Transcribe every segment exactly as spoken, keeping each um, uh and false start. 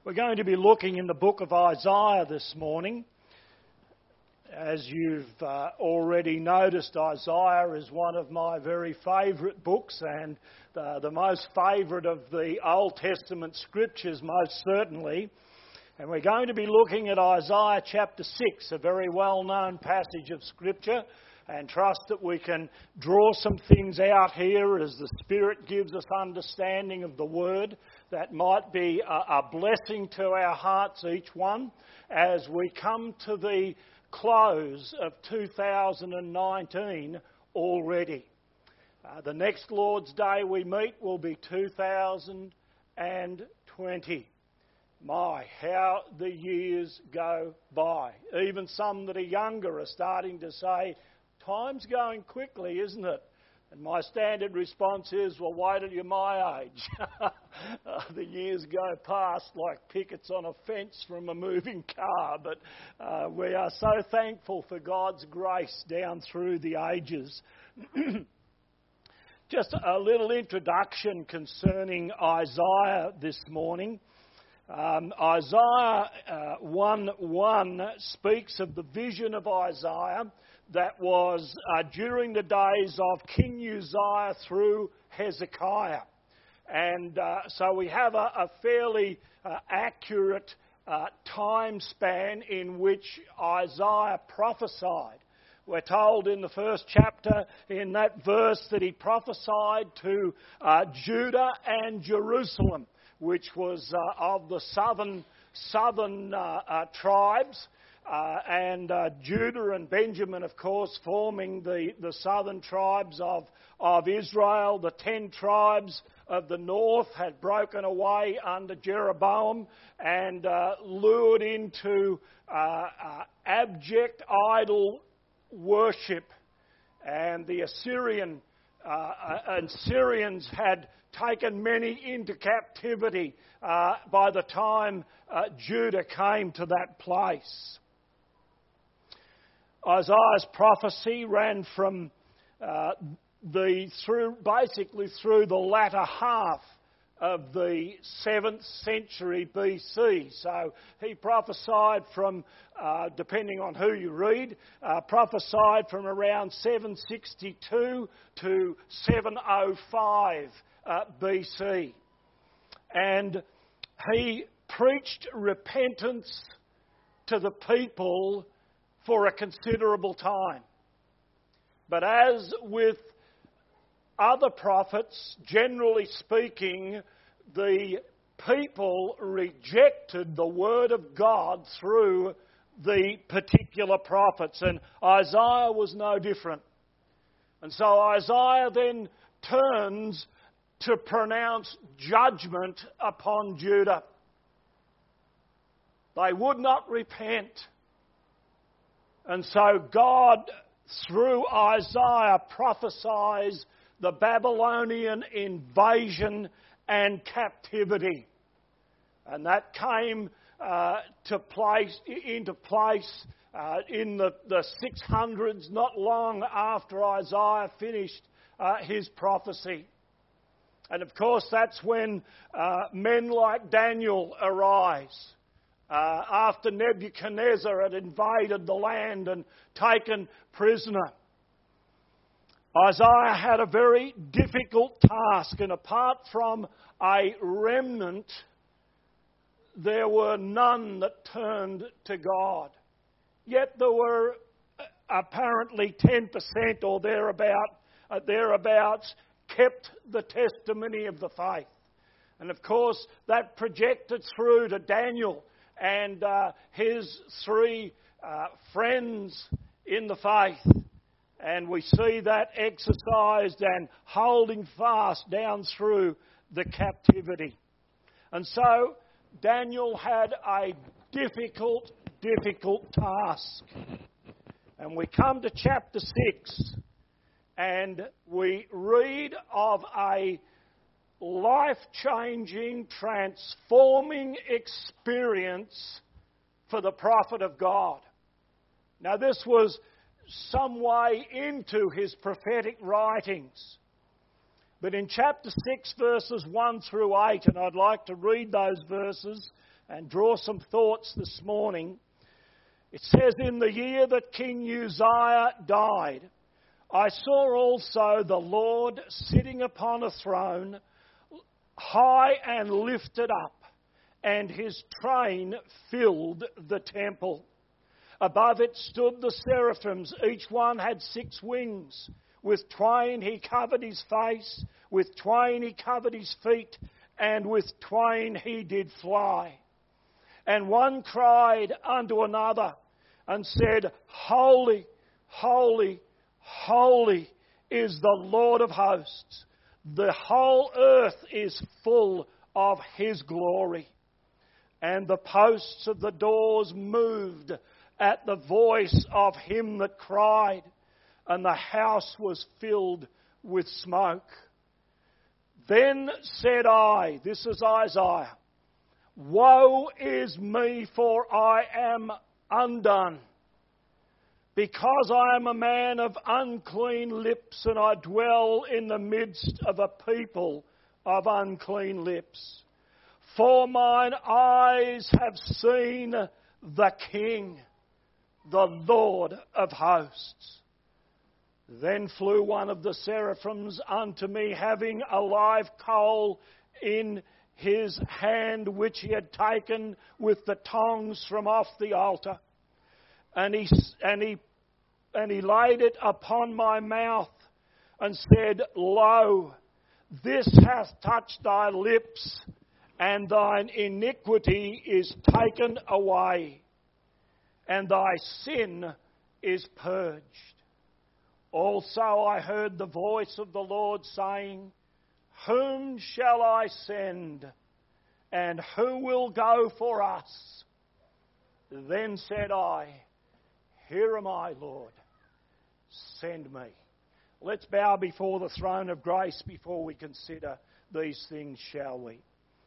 We're going to be looking in the book of Isaiah this morning. As you've uh, already noticed, Isaiah is one of my very favourite books and uh, the most favourite of the Old Testament scriptures, most certainly. And we're going to be looking at Isaiah chapter six, a very well-known passage of scripture, and trust that we can draw some things out here as the Spirit gives us understanding of the Word that might be a, a blessing to our hearts, each one, as we come to the close of two thousand nineteen already. Uh, the next Lord's Day we meet will be two thousand twenty. My, how the years go by. Even some that are younger are starting to say, time's going quickly, isn't it? And my standard response is, well, wait till you're my age. uh, the years go past like pickets on a fence from a moving car. But uh, we are so thankful for God's grace down through the ages. Just a little introduction concerning Isaiah this morning. Um, Isaiah uh, one one speaks of the vision of Isaiah that was uh, during the days of King Uzziah through Hezekiah. And uh, so we have a, a fairly uh, accurate uh, time span in which Isaiah prophesied. We're told in the first chapter, in that verse, that he prophesied to uh, Judah and Jerusalem, which was uh, of the southern southern uh, uh, tribes, uh, and uh, Judah and Benjamin, of course, forming the, the southern tribes of, of Israel. The ten tribes of the north had broken away under Jeroboam and uh, lured into uh, uh, abject idol worship. And the Assyrian uh, and Syrians had taken many into captivity uh, by the time uh, Judah came to that place. Isaiah's prophecy ran from uh, the through basically through the latter half of the seventh century B C. So he prophesied from, uh, depending on who you read, uh, prophesied from around seven sixty-two to seven oh five Uh, B C. And he preached repentance to the people for a considerable time. But as with other prophets, generally speaking, the people rejected the word of God through the particular prophets, and Isaiah was no different. And so Isaiah then turns to pronounce judgment upon Judah. They would not repent. And so God, through Isaiah, prophesies the Babylonian invasion and captivity. And that came uh, to place, into place uh, in the, the six hundreds, not long after Isaiah finished uh, his prophecy. And of course, that's when uh, men like Daniel arise. Uh, after Nebuchadnezzar had invaded the land and taken prisoner. Isaiah had a very difficult task, and apart from a remnant, there were none that turned to God. Yet there were apparently ten percent or thereabout, uh, thereabouts kept the testimony of the faith. And of course, that projected through to Daniel and uh, his three uh, friends in the faith. And we see that exercised and holding fast down through the captivity. And so Daniel had a difficult, difficult task. And we come to chapter six. And we read of a life-changing, transforming experience for the prophet of God. Now, this was some way into his prophetic writings. But in chapter six, verses one through eight, and I'd like to read those verses and draw some thoughts this morning. It says, in the year that King Uzziah died, I saw also the Lord sitting upon a throne, high and lifted up, and his train filled the temple. Above it stood the seraphims. Each one had six wings. With twain he covered his face, with twain he covered his feet, and with twain he did fly. And one cried unto another, and said, Holy, holy, holy is the Lord of hosts. The whole earth is full of his glory. And the posts of the doors moved at the voice of him that cried, and the house was filled with smoke. Then said I, this is Isaiah, Woe is me, for I am undone, because I am a man of unclean lips, and I dwell in the midst of a people of unclean lips. For mine eyes have seen the King, the Lord of hosts. Then flew one of the seraphims unto me, having a live coal in his hand, which he had taken with the tongs from off the altar. And he, and he, and he laid it upon my mouth, and said, Lo, this hath touched thy lips, and thine iniquity is taken away, and thy sin is purged. Also I heard the voice of the Lord saying, Whom shall I send, and who will go for us? Then said I, Here am I, Lord, send me. Let's bow before the throne of grace before we consider these things, shall we?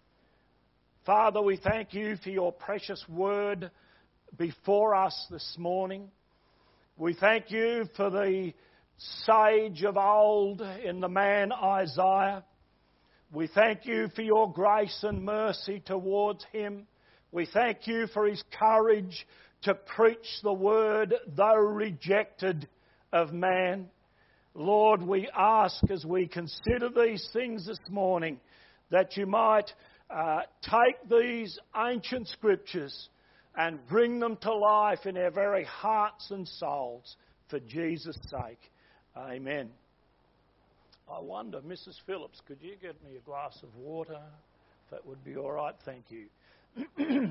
Father, we thank you for your precious word before us this morning. We thank you for the sage of old in the man Isaiah. We thank you for your grace and mercy towards him. We thank you for his courage to preach the word, though rejected of man. Lord, we ask as we consider these things this morning that you might uh, take these ancient scriptures and bring them to life in our very hearts and souls for Jesus' sake. Amen. I wonder, Missus Phillips, could you get me a glass of water? If that would be all right, thank you.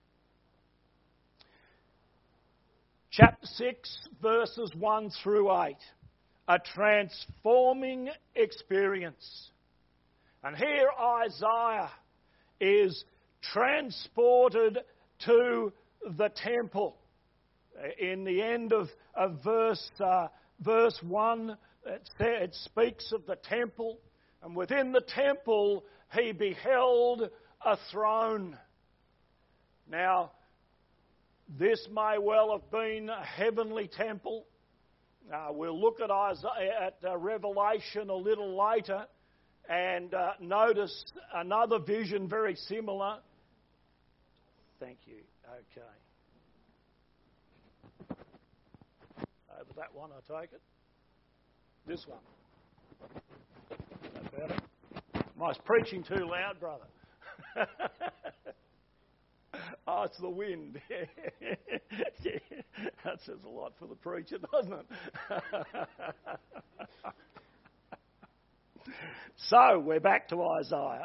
Chapter six, verses one through eight. A transforming experience. And here Isaiah is transported to the temple. In the end of, of verse, uh, verse one, it, it speaks of the temple. And within the temple, he beheld a throne. Now, this may well have been a heavenly temple. Uh, we'll look at, Isaiah, at uh, Revelation a little later and uh, notice another vision very similar. Thank you. Okay. Over that one, I take it. This one. Is that better? Am I preaching too loud, brother? Oh, it's the wind. Yeah, that says a lot for the preacher, doesn't it? So, we're back to Isaiah.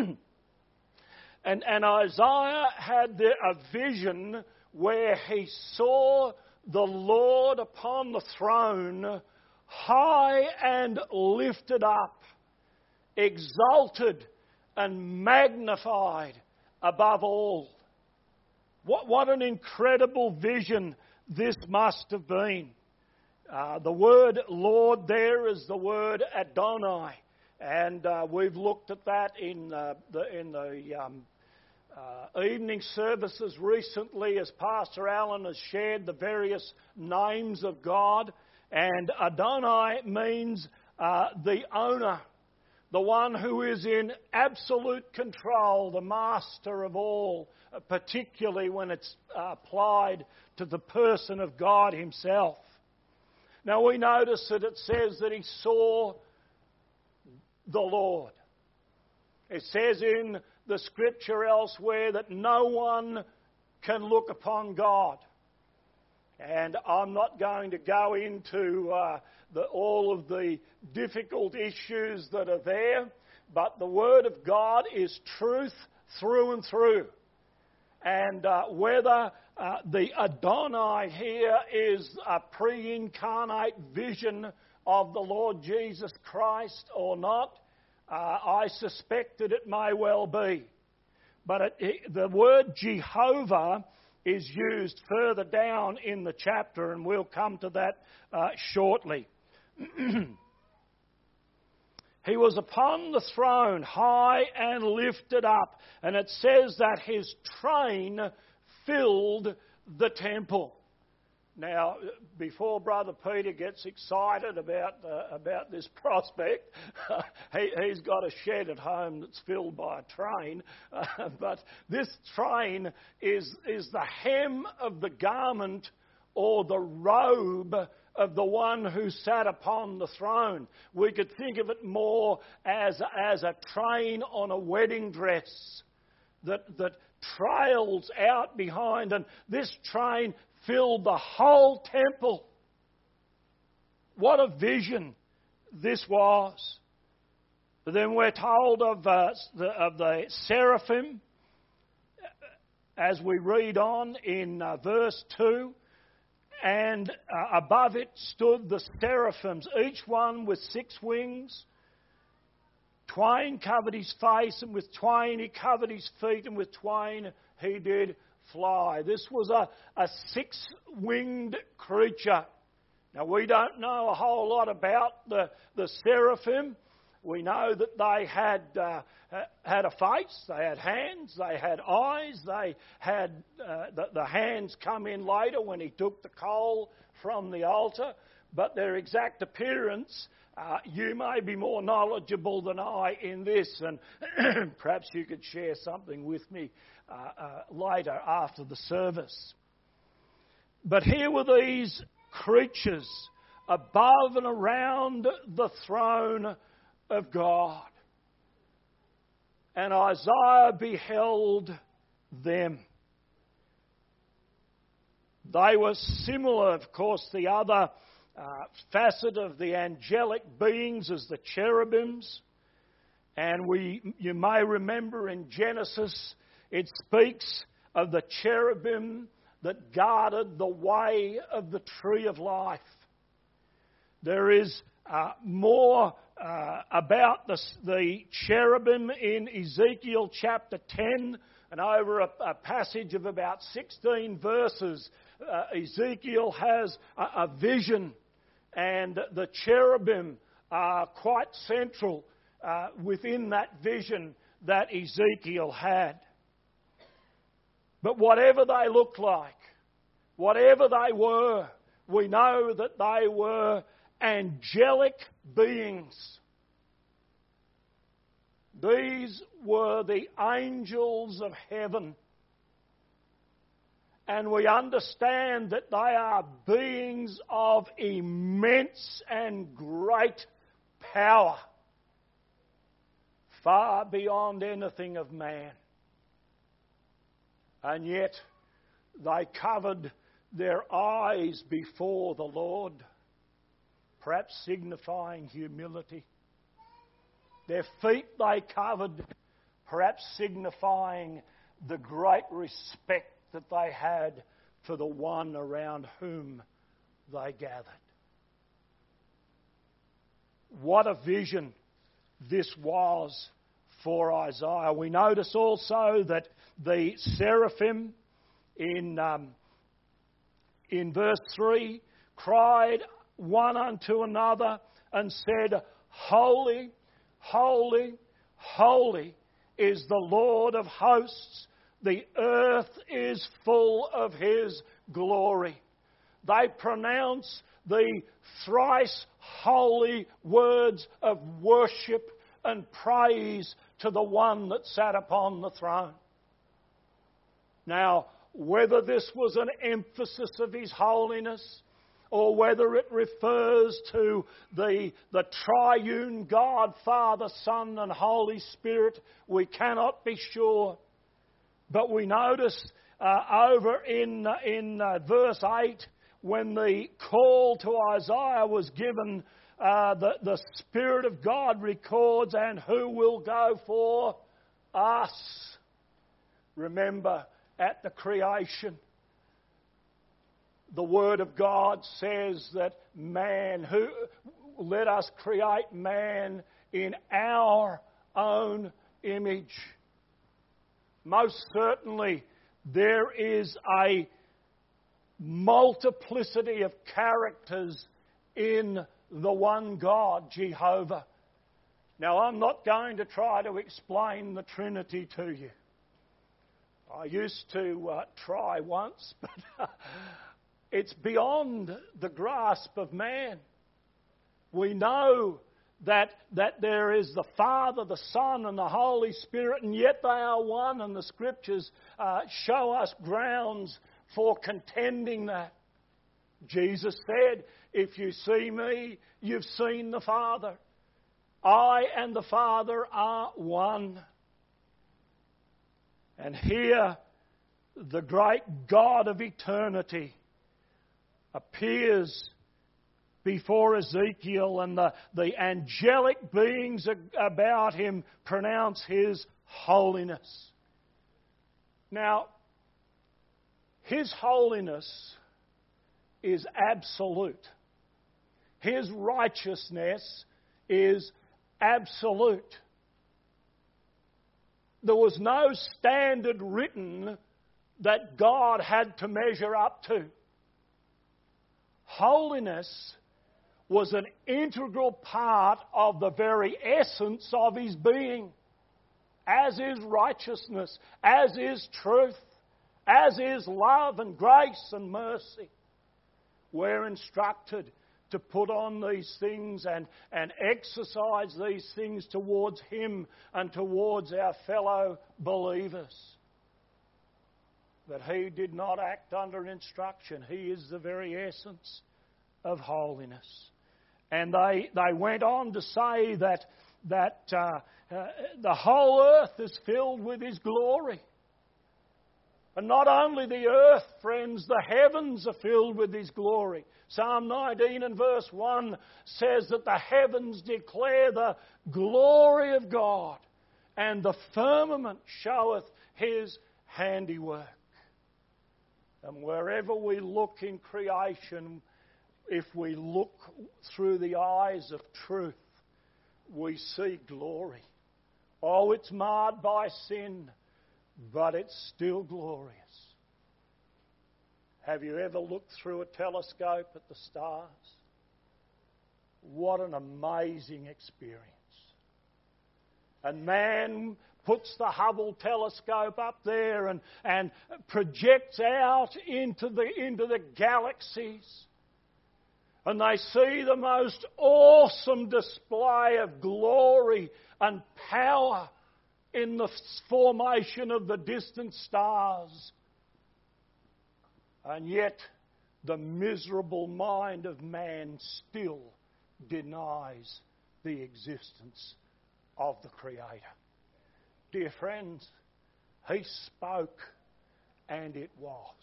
and, and Isaiah had the, a vision where he saw the Lord upon the throne, high and lifted up, exalted and magnified above all. What, what an incredible vision this must have been. Uh, the word Lord there is the word Adonai. And uh, we've looked at that in uh, the, in the um, uh, evening services recently as Pastor Allen has shared the various names of God. And Adonai means uh, the owner, the one who is in absolute control, the master of all, particularly when it's applied to the person of God himself. Now we notice that it says that he saw the Lord. It says in the scripture elsewhere that no one can look upon God. And I'm not going to go into uh, the, all of the difficult issues that are there, but the Word of God is truth through and through. And uh, whether uh, the Adonai here is a pre-incarnate vision of the Lord Jesus Christ or not, uh, I suspect that it may well be. But it, it, the word Jehovah is used further down in the chapter, and we'll come to that uh, shortly. He was upon the throne, high and lifted up, and it says that his train filled the temple. Now, before Brother Peter gets excited about uh, about this prospect, uh, he, he's got a shed at home that's filled by a train. Uh, but this train is is the hem of the garment or the robe of the one who sat upon the throne. We could think of it more as as a train on a wedding dress that that trails out behind, and this train filled the whole temple. What a vision this was. But then we're told of, uh, the, of the seraphim as we read on in uh, verse two. And uh, above it stood the seraphims, each one with six wings. Twain covered his face, and with twain he covered his feet, and with twain he did fly. This was a, a six-winged creature. Now, we don't know a whole lot about the, the seraphim. We know that they had uh, had a face, they had hands, they had eyes, they had uh, the, the hands come in later when he took the coal from the altar. But their exact appearance, uh, you may be more knowledgeable than I in this, and perhaps you could share something with me uh, uh, later after the service. But here were these creatures above and around the throne of God. And Isaiah beheld them. They were similar, of course, the other uh, facet of the angelic beings as the cherubims. And we, you may remember in Genesis, it speaks of the cherubim that guarded the way of the tree of life. There is uh, more uh, about the, the cherubim in Ezekiel chapter ten, and over a, a passage of about sixteen verses, uh, Ezekiel has a, a vision, and the cherubim are quite central uh, within that vision that Ezekiel had. But whatever they looked like, whatever they were, we know that they were angelic beings. These were the angels of heaven. And we understand that they are beings of immense and great power, far beyond anything of man. And yet they covered their eyes before the Lord, perhaps signifying humility. Their feet they covered, perhaps signifying the great respect that they had for the one around whom they gathered. What a vision this was for Isaiah. We notice also that the seraphim in, um, in verse three cried one unto another and said, Holy, holy, holy is the Lord of hosts. The earth is full of His glory. They pronounce the thrice holy words of worship and praise to the one that sat upon the throne. Now, whether this was an emphasis of His holiness, or whether it refers to the, the triune God, Father, Son and Holy Spirit, we cannot be sure. But we notice uh, over in, in uh, verse eight, when the call to Isaiah was given, uh, the, the Spirit of God records, and who will go for us? Remember, at the creation, the Word of God says that man, who let us create man in our own image. Most certainly, there is a multiplicity of characters in the one God, Jehovah. Now, I'm not going to try to explain the Trinity to you. I used to uh, try once, but uh, it's beyond the grasp of man. We know that, that there is the Father, the Son and the Holy Spirit, and yet they are one, and the Scriptures uh, show us grounds for contending that. Jesus said, if you see me, you've seen the Father. I and the Father are one. And here, the great God of eternity appears before Ezekiel, and the, the angelic beings about him pronounce His holiness. Now, His holiness is absolute. His righteousness is absolute. There was no standard written that God had to measure up to. Holiness was an integral part of the very essence of His being, as is righteousness, as is truth, as is love and grace and mercy. We're instructed to put on these things and, and exercise these things towards Him and towards our fellow believers. But He did not act under instruction. He is the very essence of holiness. And they, they went on to say that, that uh, uh, the whole earth is filled with His glory. And not only the earth, friends, the heavens are filled with His glory. Psalm nineteen and verse one says that the heavens declare the glory of God, and the firmament showeth His handiwork. And wherever we look in creation, if we look through the eyes of truth, we see glory. Oh, it's marred by sin, but it's still glorious. Have you ever looked through a telescope at the stars? What an amazing experience. And man puts the Hubble telescope up there and, and projects out into the, into the galaxies. And they see the most awesome display of glory and power in the formation of the distant stars. And yet, the miserable mind of man still denies the existence of the Creator. Dear friends, He spoke and it was.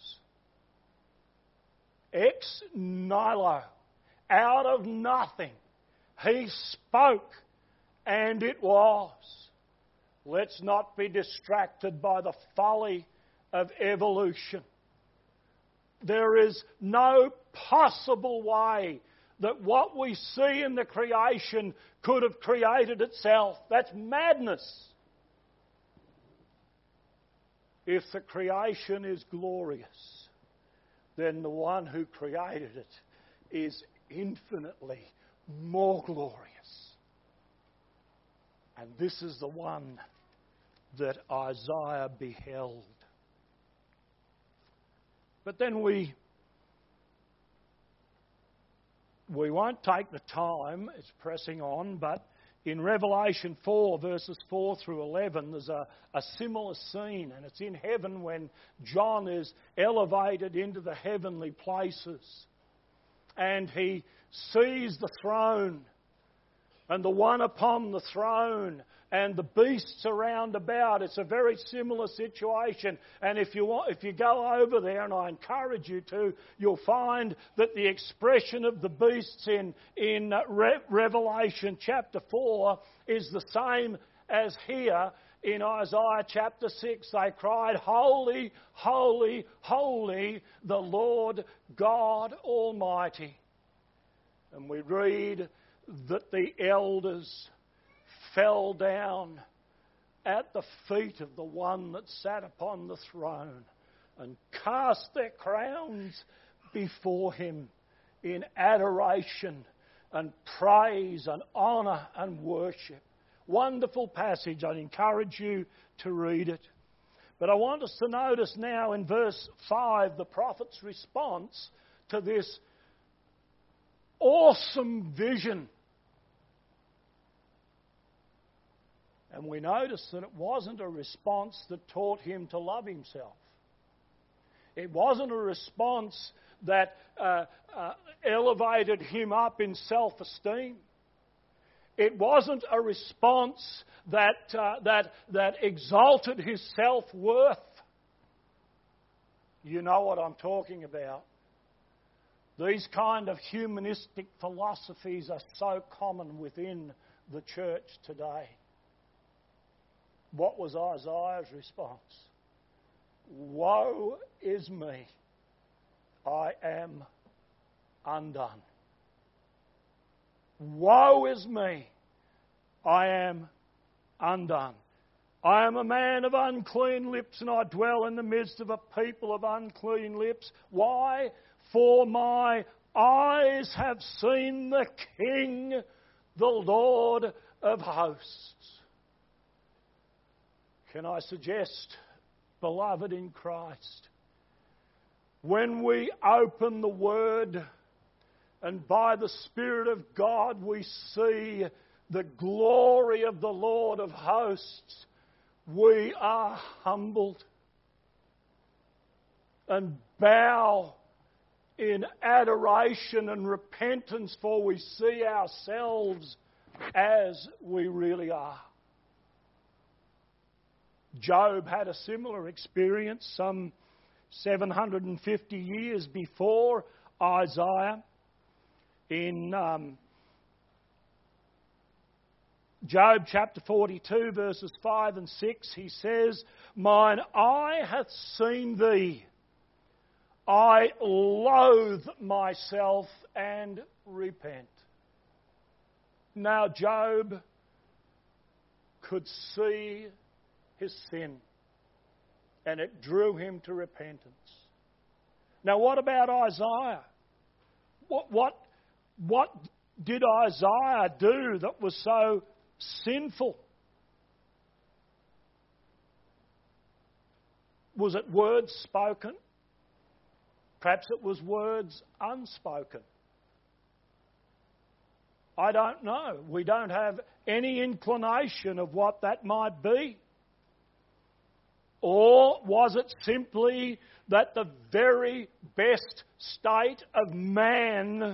Ex nihilo, out of nothing, He spoke and it was. Let's not be distracted by the folly of evolution. There is no possible way that what we see in the creation could have created itself. That's madness. If the creation is glorious, then the one who created it is infinitely more glorious. And this is the one that Isaiah beheld. But then we we won't take the time, it's pressing on, but In Revelation four, verses four through eleven, there's a, a similar scene, and it's in heaven when John is elevated into the heavenly places. And he sees the throne, and the one upon the throne, and the beasts around about. It's a very similar situation. And if you want, if you go over there, and I encourage you to, you'll find that the expression of the beasts in, in Re- Revelation chapter four is the same as here in Isaiah chapter six. They cried, "Holy, holy, holy, the Lord God Almighty." And we read that the elders fell down at the feet of the one that sat upon the throne and cast their crowns before him in adoration and praise and honour and worship. Wonderful passage. I'd encourage you to read it. But I want us to notice now in verse five the prophet's response to this awesome vision. And we notice that it wasn't a response that taught him to love himself. It wasn't a response that uh, uh, elevated him up in self-esteem. It wasn't a response that, uh, that, that exalted his self-worth. You know what I'm talking about. These kind of humanistic philosophies are so common within the church today. What was Isaiah's response? Woe is me, I am undone. Woe is me, I am undone. I am a man of unclean lips, and I dwell in the midst of a people of unclean lips. Why? For my eyes have seen the King, the Lord of hosts. Can I suggest, beloved in Christ, when we open the Word and by the Spirit of God we see the glory of the Lord of hosts, we are humbled and bow in adoration and repentance, for we see ourselves as we really are. Job had a similar experience some seven hundred fifty years before Isaiah. In um, Job chapter forty-two, verses five and six, he says, "Mine eye hath seen thee. I loathe myself and repent." Now Job could see his sin, and it drew him to repentance. Now what about Isaiah? What, what, what did Isaiah do that was so sinful? Was it words spoken? Perhaps it was words unspoken. I don't know. We don't have any inclination of what that might be. Or was it simply that the very best state of man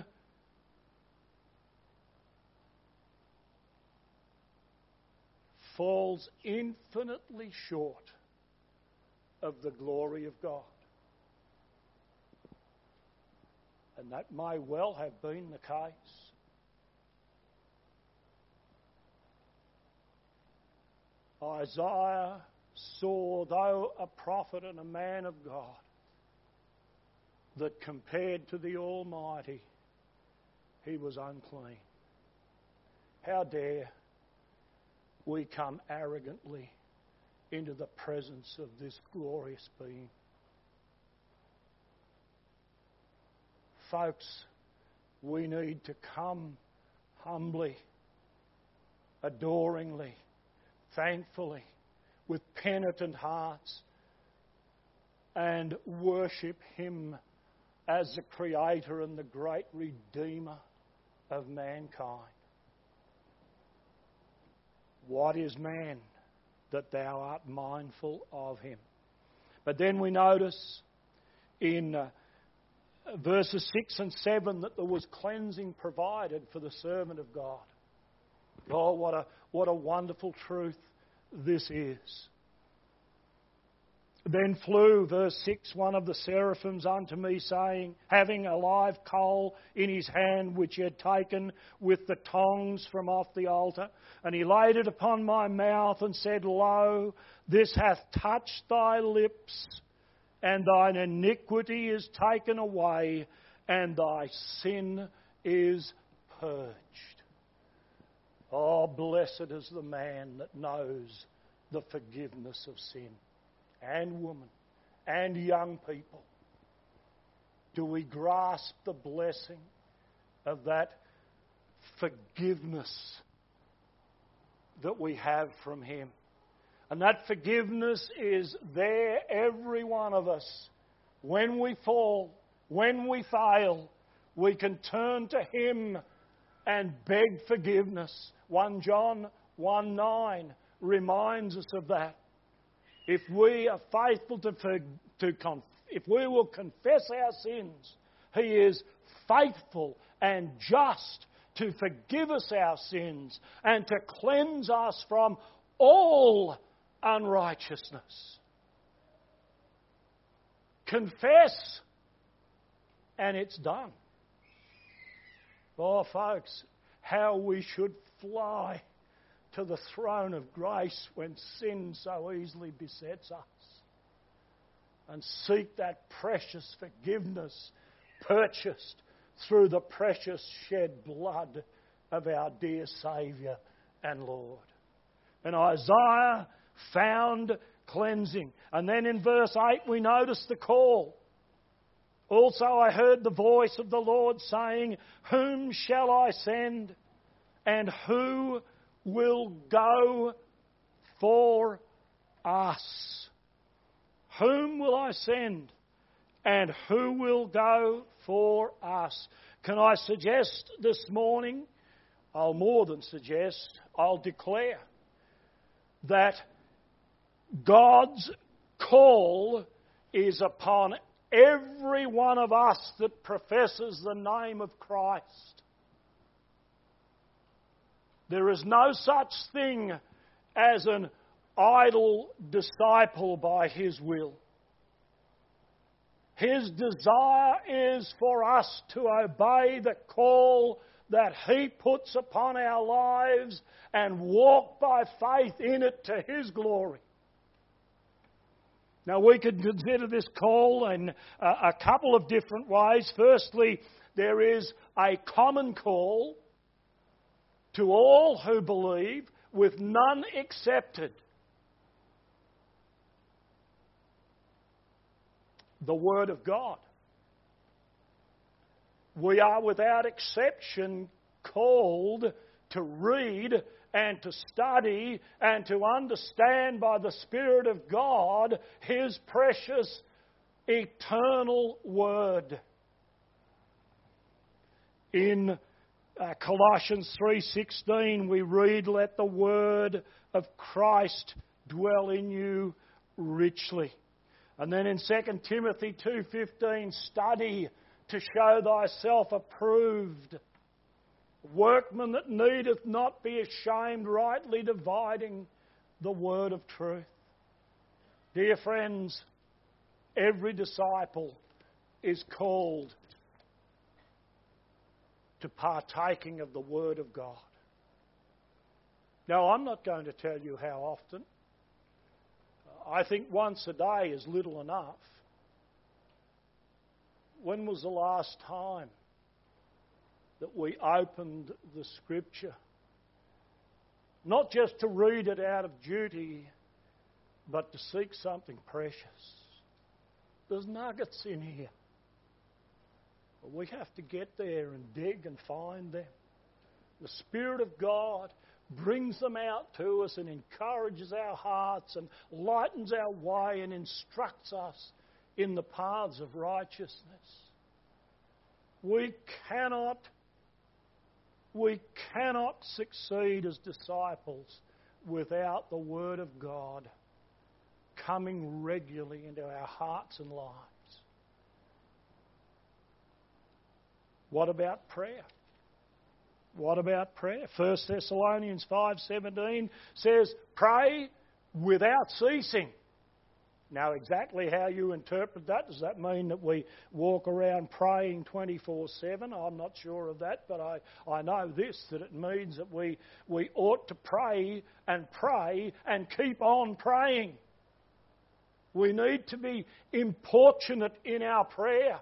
falls infinitely short of the glory of God? And that may well have been the case. Isaiah saw, though a prophet and a man of God, that compared to the Almighty, he was unclean. How dare we come arrogantly into the presence of this glorious being? Folks, we need to come humbly, adoringly, thankfully, with penitent hearts, and worship Him as the Creator and the great Redeemer of mankind. What is man that thou art mindful of him? But then we notice in uh, verses six and seven that there was cleansing provided for the servant of God. Oh, what a, what a wonderful truth this is. Then flew, verse six, one of the seraphims unto me, saying, having a live coal in his hand, which he had taken with the tongs from off the altar. And he laid it upon my mouth and said, Lo, this hath touched thy lips, and thine iniquity is taken away, and thy sin is purged. Oh, blessed is the man that knows the forgiveness of sin. And woman, and young people. Do we grasp the blessing of that forgiveness that we have from Him? And that forgiveness is there, every one of us. When we fall, when we fail, we can turn to Him and beg forgiveness. First John one nine reminds us of that. If we are faithful to, to conf- if we will confess our sins, He is faithful and just to forgive us our sins and to cleanse us from all unrighteousness. Confess, and it's done. Oh, folks, how we should fly to the throne of grace when sin so easily besets us, and seek that precious forgiveness purchased through the precious shed blood of our dear Saviour and Lord. And Isaiah found cleansing. And then in verse eight we notice the call. Also I heard the voice of the Lord saying, Whom shall I send, and who will go for us? Whom will I send, and who will go for us? Can I suggest this morning, I'll more than suggest, I'll declare that God's call is upon every one of us that professes the name of Christ. There is no such thing as an idle disciple by His will. His desire is for us to obey the call that He puts upon our lives and walk by faith in it to His glory. Now, we could consider this call in a couple of different ways. Firstly, there is a common call to all who believe, with none excepted. The Word of God. We are without exception called to read and to study and to understand by the Spirit of God His precious eternal Word. In uh, Colossians three sixteen we read, Let the Word of Christ dwell in you richly. And then in Second Timothy two fifteen, study to show thyself approved, workman that needeth not be ashamed, rightly dividing the word of truth. Dear friends, every disciple is called to partaking of the Word of God. Now, I'm not going to tell you how often. I think once a day is little enough. When was the last time that we opened the Scripture? Not just to read it out of duty, but to seek something precious. There's nuggets in here. But we have to get there and dig and find them. The Spirit of God brings them out to us and encourages our hearts and lightens our way and instructs us in the paths of righteousness. We cannot, we cannot succeed as disciples without the Word of God coming regularly into our hearts and lives. What about prayer? What about prayer? First Thessalonians five seventeen says, pray without ceasing. Now, exactly how you interpret that, does that mean that we walk around praying twenty-four seven? I'm not sure of that, but I, I know this, that it means that we, we ought to pray and pray and keep on praying. We need to be importunate in our prayer.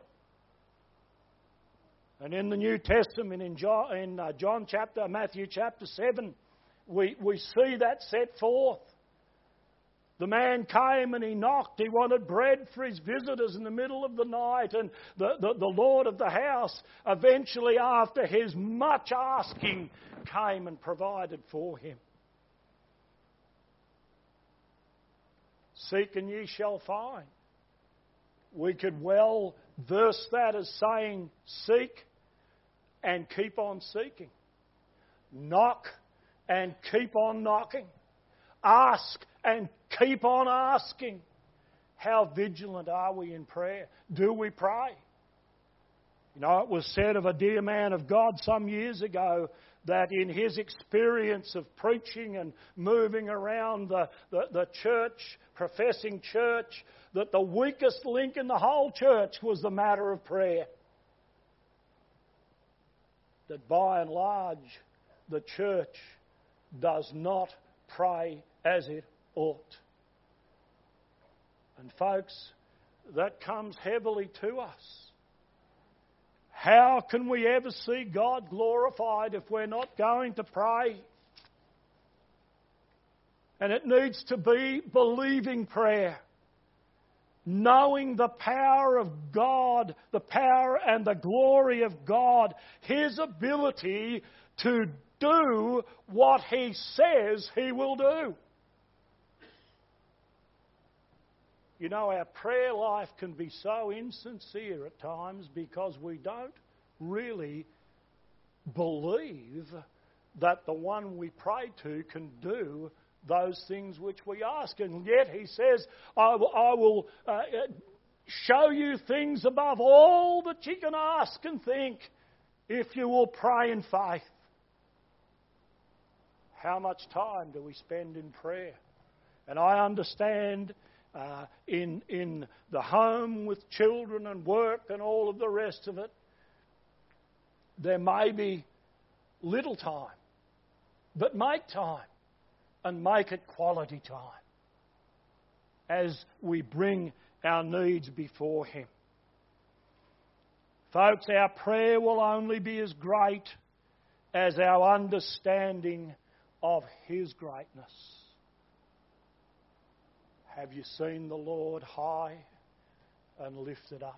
And in the New Testament, in John, in uh, John chapter, Matthew chapter seven, we, we see that set forth. The man came and he knocked. He wanted bread for his visitors in the middle of the night. And the, the, the Lord of the house, eventually after his much asking, came and provided for him. Seek and ye shall find. We could well verse that as saying, seek and keep on seeking. Knock and keep on knocking. Ask and keep on asking. How vigilant are we in prayer? Do we pray? You know, it was said of a dear man of God some years ago that in his experience of preaching and moving around the, the, the church, professing church, that the weakest link in the whole church was the matter of prayer. That by and large, the church does not pray as it ought. And folks, that comes heavily to us. How can we ever see God glorified if we're not going to pray? And it needs to be believing prayer. Knowing the power of God, the power and the glory of God, His ability to do what He says He will do. You know, our prayer life can be so insincere at times because we don't really believe that the one we pray to can do those things which we ask. And yet He says, I will, I will uh, show you things above all that you can ask and think if you will pray in faith. How much time do we spend in prayer? And I understand uh, in, in the home with children and work and all of the rest of it, there may be little time, but make time. And make it quality time as we bring our needs before Him. Folks, our prayer will only be as great as our understanding of His greatness. Have you seen the Lord high and lifted up?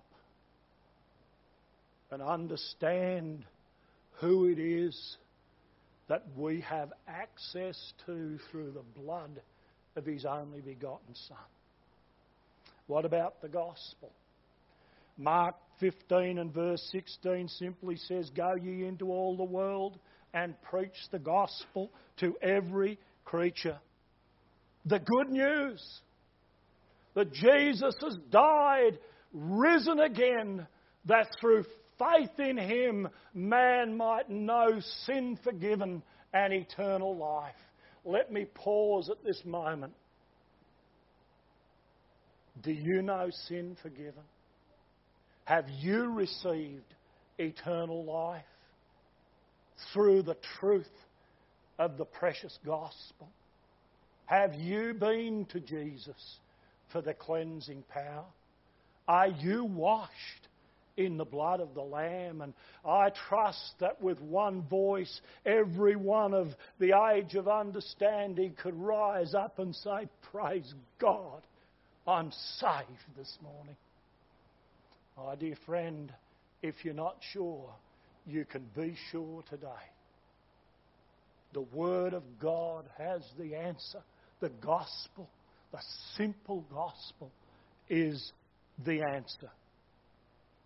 And understand who it is that we have access to through the blood of His only begotten Son. What about the gospel? Mark fifteen and verse sixteen simply says, Go ye into all the world and preach the gospel to every creature. The good news that Jesus has died, risen again, that through faith in Him, man might know sin forgiven and eternal life. Let me pause at this moment. Do you know sin forgiven? Have you received eternal life through the truth of the precious gospel? Have you been to Jesus for the cleansing power? Are you washed in the blood of the Lamb? And I trust that with one voice, every one of the age of understanding could rise up and say, Praise God, I'm saved this morning. My dear friend, if you're not sure, you can be sure today. The Word of God has the answer. The gospel, the simple gospel, is the answer.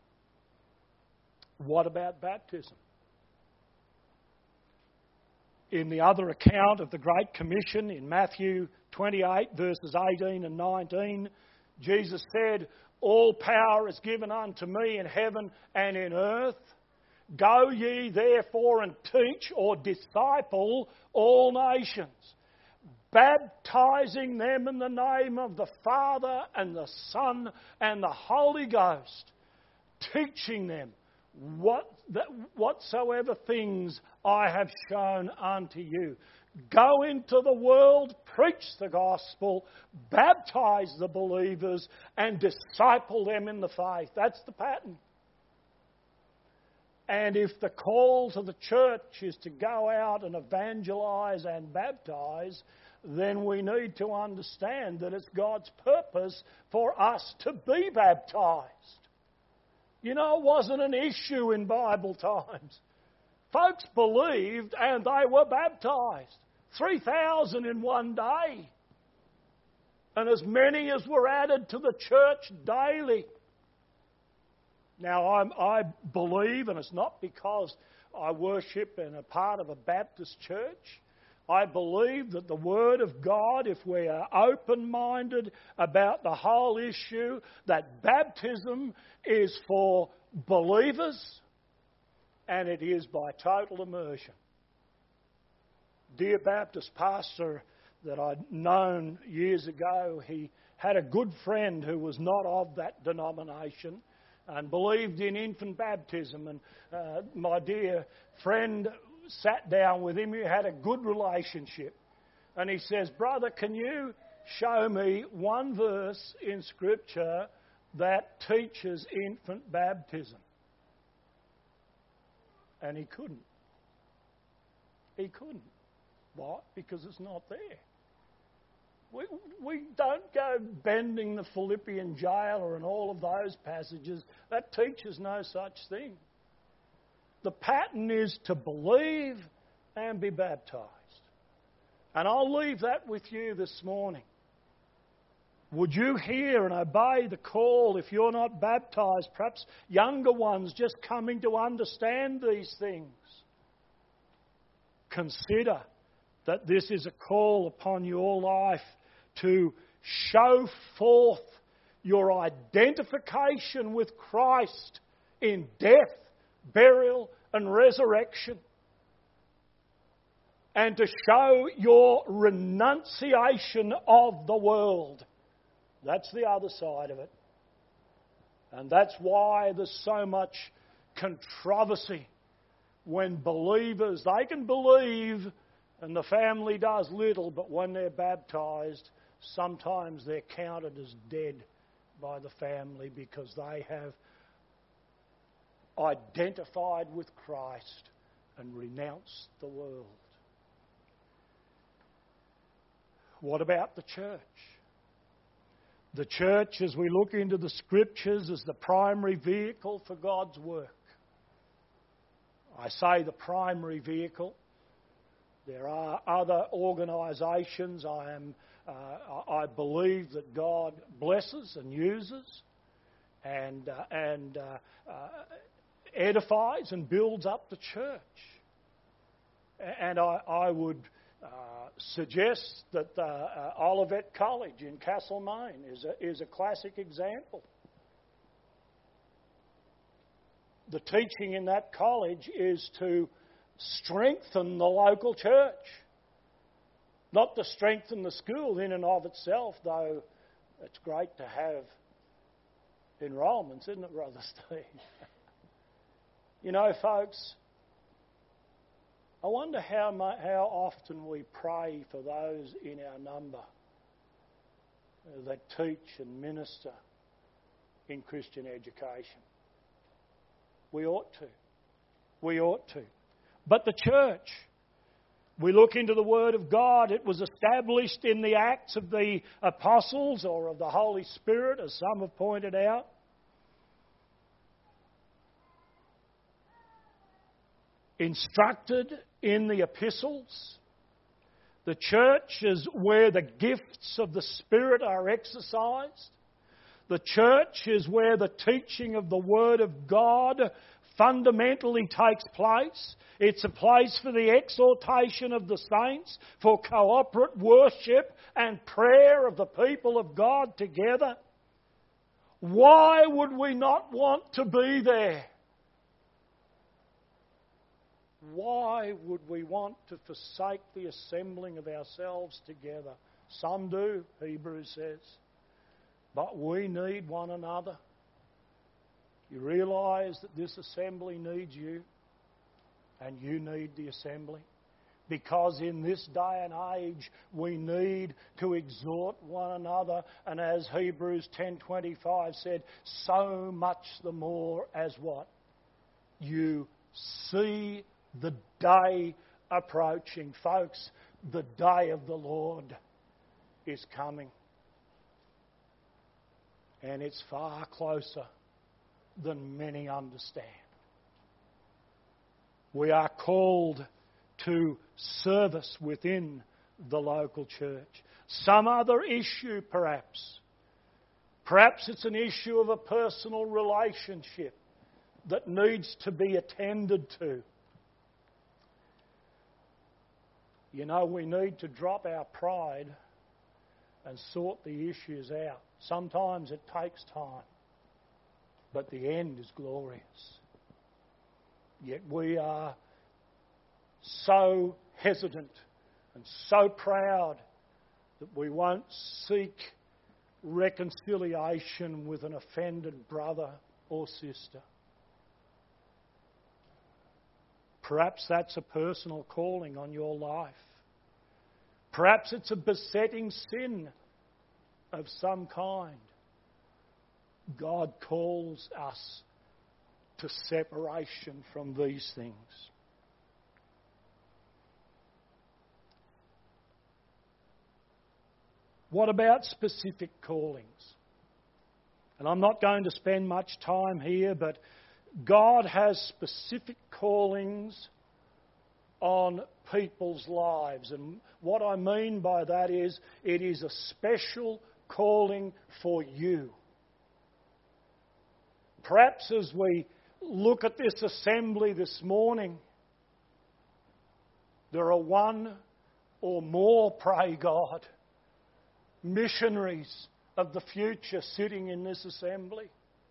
What about baptism? In the other account of the Great Commission in Matthew twenty-eight, verses eighteen and nineteen, Jesus said, "All power is given unto me in heaven and in earth. Go ye therefore and teach," or disciple, "all nations, baptizing them in the name of the Father and the Son and the Holy Ghost, teaching them what that whatsoever things I have shown unto you. Go into the world, preach the gospel, baptize the believers, and disciple them in the faith." That's the pattern. And if the call to the church is to go out and evangelise and baptise, then we need to understand that it's God's purpose for us to be baptised. You know, it wasn't an issue in Bible times. Folks believed and they were baptised. three thousand in one day. And as many as were added to the church daily. Now, I'm, I believe, and it's not because I worship in a part of a Baptist church, I believe that the Word of God, if we are open-minded about the whole issue, that baptism is for believers and it is by total immersion. Dear Baptist pastor that I'd known years ago, he had a good friend who was not of that denomination and believed in infant baptism. And uh, my dear friend sat down with him. He had a good relationship. And he says, "Brother, can you show me one verse in Scripture that teaches infant baptism?" And he couldn't. He couldn't. Why? Because it's not there. We, we don't go bending the Philippian jailer and all of those passages. That teaches no such thing. The pattern is to believe and be baptised. And I'll leave that with you this morning. Would you hear and obey the call if you're not baptised? Perhaps younger ones just coming to understand these things. Consider that this is a call upon your life to show forth your identification with Christ in death, burial and resurrection, and to show your renunciation of the world. That's the other side of it. And that's why there's so much controversy when believers, they can believe and the family does little, but when they're baptised, sometimes they're counted as dead by the family because they have identified with Christ and renounced the world. What about the church? The church, as we look into the Scriptures, is the primary vehicle for God's work. I say the primary vehicle. There are other organisations I am, uh, I believe that God blesses and uses and, uh, and uh, uh, edifies and builds up the church. And I, I would uh, suggest that uh, uh, Olivet College in Castlemaine is a, is a classic example. The teaching in that college is to strengthen the local church. Not to strengthen the school in and of itself, though it's great to have enrolments, isn't it, Brother Steve? You know, folks, I wonder how, much, how often we pray for those in our number that teach and minister in Christian education. We ought to. We ought to. But the church, we look into the Word of God, it was established in the Acts of the Apostles or of the Holy Spirit, as some have pointed out. Instructed in the epistles. The church is where the gifts of the Spirit are exercised. The church is where the teaching of the Word of God fundamentally takes place. It's a place for the exhortation of the saints, for corporate worship and prayer of the people of God together. Why would we not want to be there? Why would we want to forsake the assembling of ourselves together? Some do, Hebrews says. But we need one another. You realise that this assembly needs you, and you need the assembly. Because in this day and age, we need to exhort one another. And as Hebrews ten twenty-five said, so much the more as what? You see the day approaching. Folks, the day of the Lord is coming. And it's far closer than many understand. We are called to service within the local church. Some other issue perhaps. Perhaps it's an issue of a personal relationship that needs to be attended to. You know, we need to drop our pride and sort the issues out. Sometimes it takes time, but the end is glorious. Yet we are so hesitant and so proud that we won't seek reconciliation with an offended brother or sister. Perhaps that's a personal calling on your life. Perhaps it's a besetting sin of some kind. God calls us to separation from these things. What about specific callings? And I'm not going to spend much time here, but God has specific callings on people's lives. And what I mean by that is, it is a special calling for you. Perhaps as we look at this assembly this morning, there are one or more, pray God, missionaries of the future sitting in this assembly.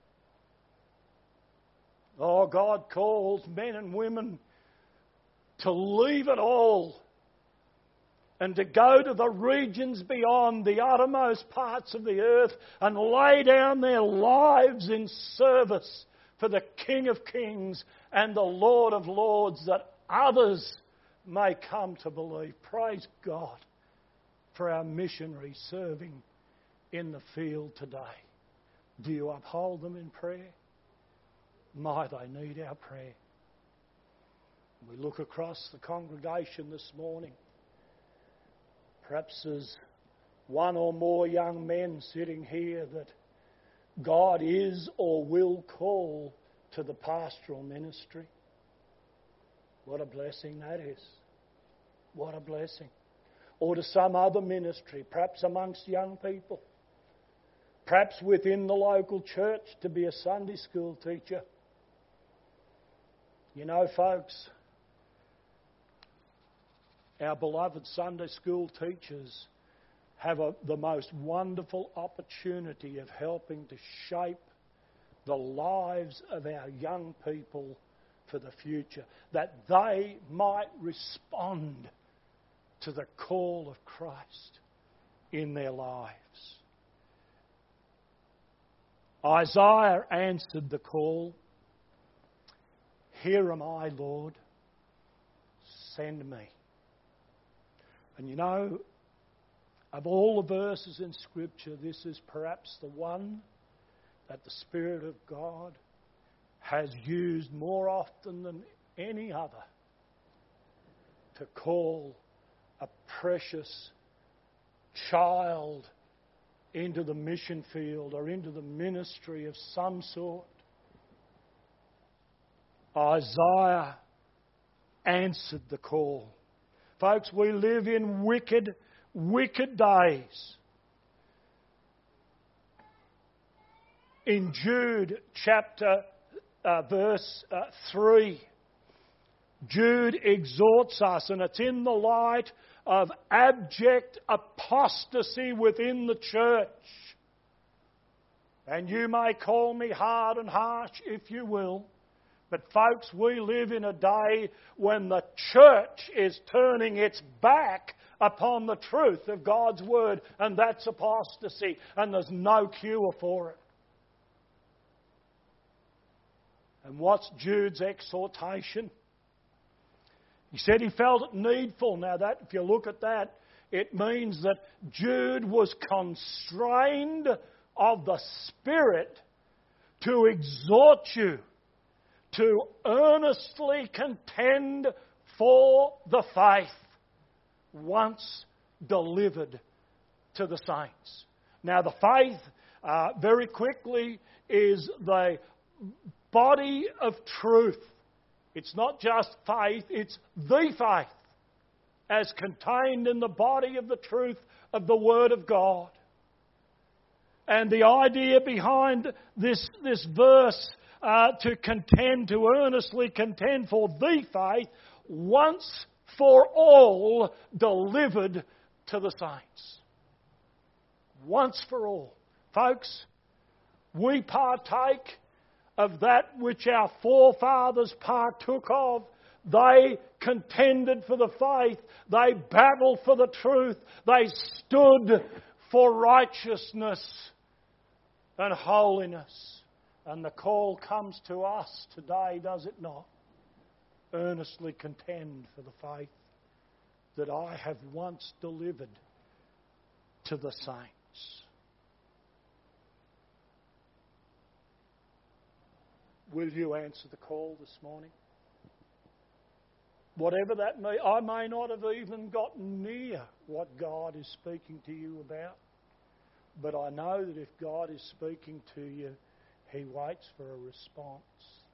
Oh, God calls men and women to leave it all and to go to the regions beyond the uttermost parts of the earth and lay down their lives in service for the King of Kings and the Lord of Lords, that others may come to believe. Praise God for our missionaries serving in the field today. Do you uphold them in prayer? My, they need our prayer. We look across the congregation this morning. Perhaps there's one or more young men sitting here that God is or will call to the pastoral ministry. What a blessing that is. What a blessing. Or to some other ministry, perhaps amongst young people. Perhaps within the local church to be a Sunday school teacher. You know, folks, our beloved Sunday school teachers have a, the most wonderful opportunity of helping to shape the lives of our young people for the future, that they might respond to the call of Christ in their lives. Isaiah answered the call. Here am I, Lord, send me. And you know, of all the verses in Scripture, this is perhaps the one that the Spirit of God has used more often than any other to call a precious child into the mission field or into the ministry of some sort. Isaiah answered the call. Folks, we live in wicked, wicked days. In Jude chapter uh, verse uh, three. Jude exhorts us, and it's in the light of abject apostasy within the church. And you may call me hard and harsh if you will, but folks, we live in a day when the church is turning its back upon the truth of God's Word, and that's apostasy, and there's no cure for it. And what's Jude's exhortation? He said he felt it needful. Now, that if you look at that, it means that Jude was constrained of the Spirit to exhort you to earnestly contend for the faith once delivered to the saints. Now, the faith, uh, very quickly, is the body of truth. It's not just faith, it's the faith as contained in the body of the truth of the Word of God. And the idea behind this, this verse, uh, to contend, to earnestly contend for the faith, once for all delivered to the saints. Once for all. Folks, we partake of that which our forefathers partook of. They contended for the faith. They battled for the truth. They stood for righteousness and holiness. And the call comes to us today, does it not? Earnestly contend for the faith that I have once delivered to the saints. Will you answer the call this morning? Whatever that may, I may not have even gotten near what God is speaking to you about, but I know that if God is speaking to you, He waits for a response.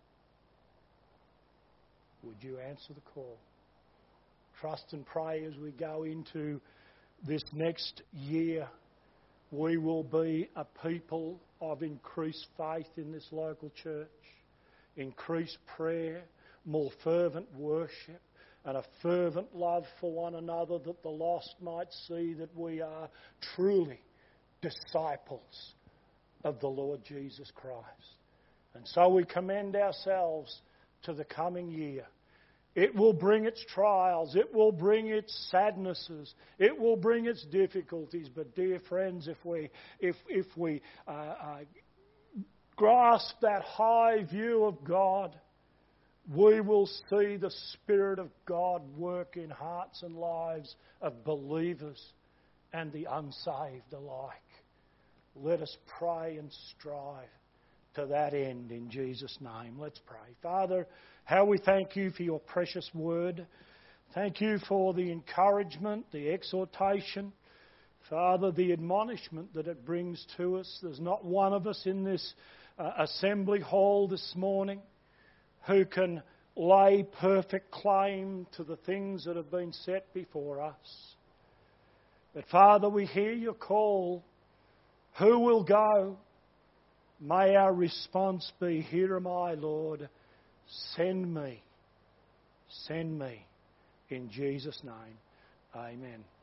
Would you answer the call? Trust and pray as we go into this next year, we will be a people of increased faith in this local church, increased prayer, more fervent worship, and a fervent love for one another, that the lost might see that we are truly disciples of the Lord Jesus Christ. And so we commend ourselves to the coming year. It will bring its trials, it will bring its sadnesses, it will bring its difficulties. But dear friends, if we if if we uh, uh, grasp that high view of God, we will see the Spirit of God work in hearts and lives of believers and the unsaved alike. Let us pray and strive to that end in Jesus' name. Let's pray. Father, how we thank You for Your precious word. Thank You for the encouragement, the exhortation, Father, the admonishment that it brings to us. There's not one of us in this uh, assembly hall this morning who can lay perfect claim to the things that have been set before us. But Father, we hear Your call. Who will go? May our response be, here am I, Lord, send me. Send me. In Jesus' name, amen.